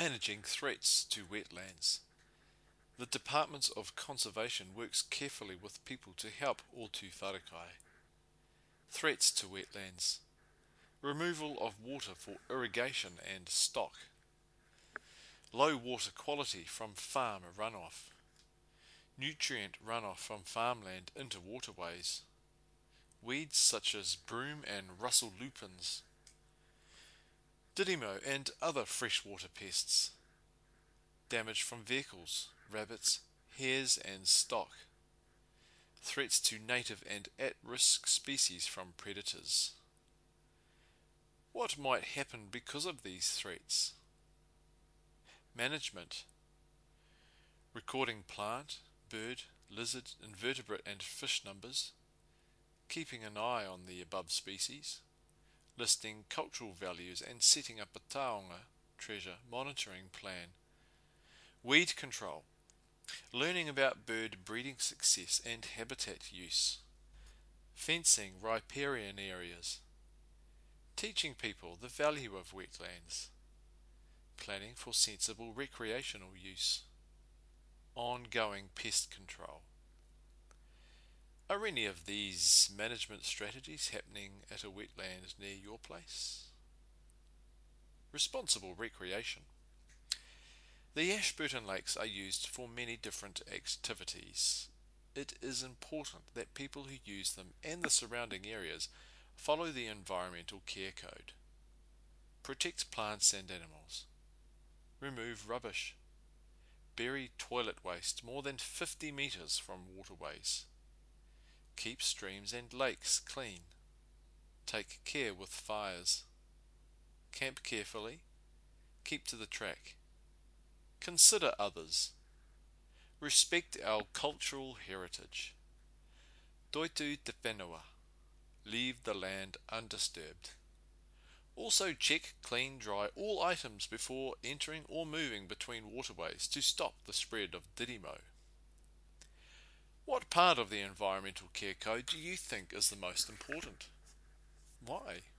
Managing threats to wetlands. The Department of Conservation works carefully with people to help Otu Wharakai. Threats to wetlands. Removal of water for irrigation and stock. Low water quality from farm runoff. Nutrient runoff from farmland into waterways. Weeds such as broom and Russell lupins. Didymo and other freshwater pests. Damage from vehicles, rabbits, hares and stock. Threats to native and at-risk species from predators. What might happen because of these threats? Management. Recording plant, bird, lizard, invertebrate and fish numbers. Keeping an eye on the above species. Listing cultural values and setting up a taonga treasure monitoring plan. Weed control. Learning about bird breeding success and habitat use. Fencing riparian areas. Teaching people the value of wetlands. Planning for sensible recreational use. Ongoing pest control. Are any of these management strategies happening at a wetland near your place? Responsible recreation. The Ashburton Lakes are used for many different activities. It is important that people who use them and the surrounding areas follow the Environmental Care Code. Protect plants and animals. Remove rubbish. Bury toilet waste more than 50 metres from waterways. Keep streams and lakes clean. Take care with fires. Camp carefully. Keep to the track. Consider others. Respect our cultural heritage. Toitu te whenua. Leave the land undisturbed. Also check, clean, dry all items before entering or moving between waterways to stop the spread of Didymo. What part of the Environmental Care Code do you think is the most important? Why?